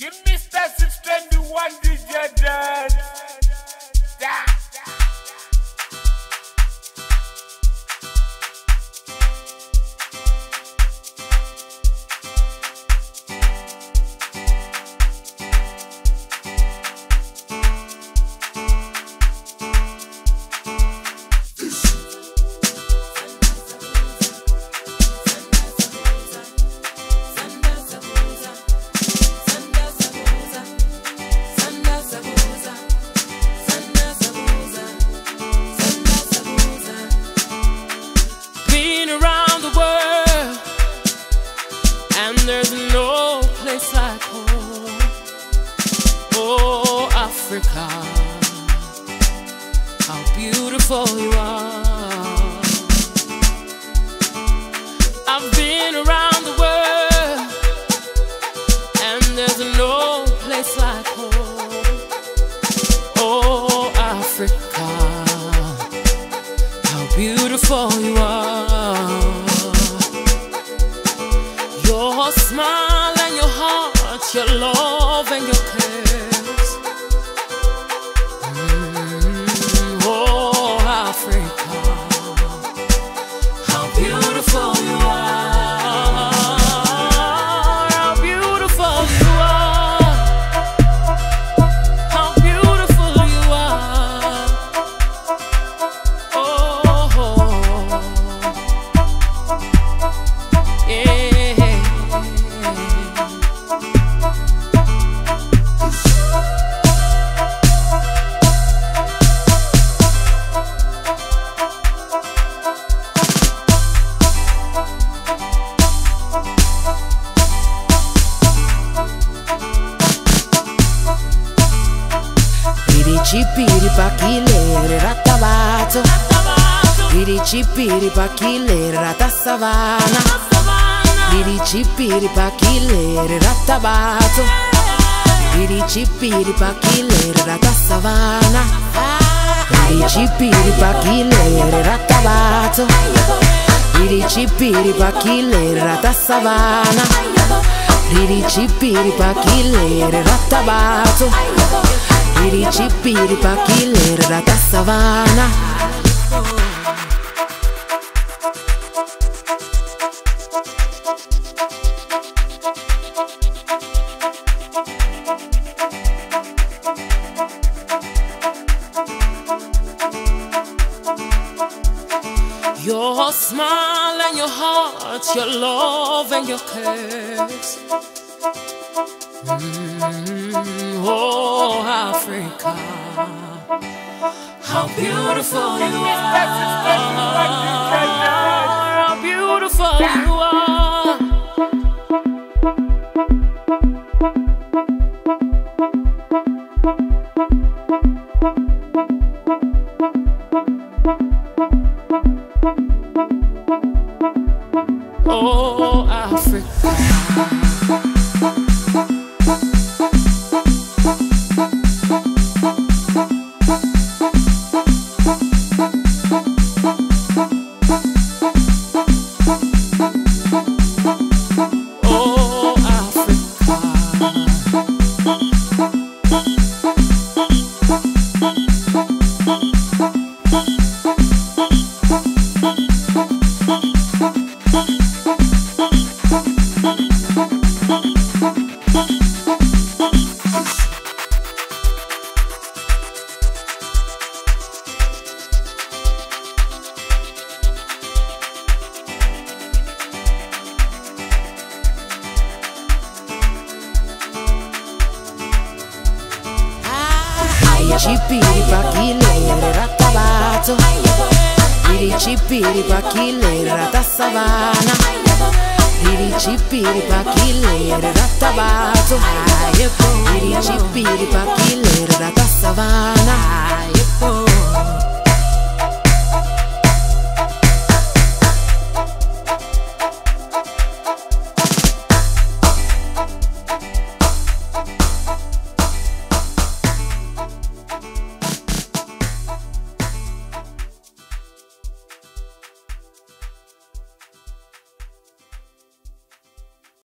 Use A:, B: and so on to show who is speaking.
A: Give Mr. 621 DJ dance. Da.
B: There's no place like home. Oh, Africa, how beautiful you are. I've been around the world, and there's no place like home. Oh, Africa, how beautiful you are. Your smile and your heart, your love and your cares. Oh, Africa, how beautiful you are. How beautiful you are. How beautiful you are. Oh, yeah.
C: Piri pakile ratabato, piri chipiri pakile ratasavana, piri chipiri pakile ratabato, piri chipiri pakile ratasavana, piri chipiri pakile ratabato, piri chipiri pakile ratasavana, piri chipiri pakile ratabato. Piri chipiri pakile rata savana.
B: Your smile and your heart, your love and your cares. Oh, Africa, how beautiful you are. How beautiful you are. Oh, Africa.
C: Chipiri pakile ratabato, piri chipiri pakile ratasavana, piri chipiri pakile ratabato, piri chipiri pakile